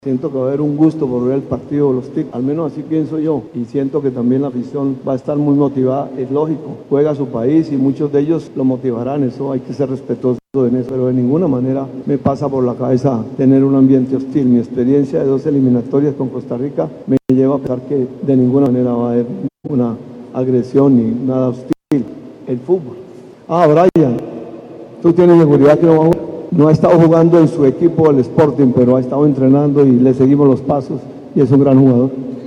Siento que va a haber un gusto por ver el partido de los Tigres, al menos así pienso yo, y siento que también la afición va a estar muy motivada, es lógico, juega a su país y muchos de ellos lo motivarán, eso hay que ser respetuoso en eso, pero de ninguna manera me pasa por la cabeza tener un ambiente hostil. Mi experiencia de 2 eliminatorias con Costa Rica me lleva a pensar que de ninguna manera va a haber una agresión ni nada hostil. El fútbol. Brian, tú tienes seguridad que no va a jugar. No ha estado jugando en su equipo el Sporting, pero ha estado entrenando y le seguimos los pasos y es un gran jugador.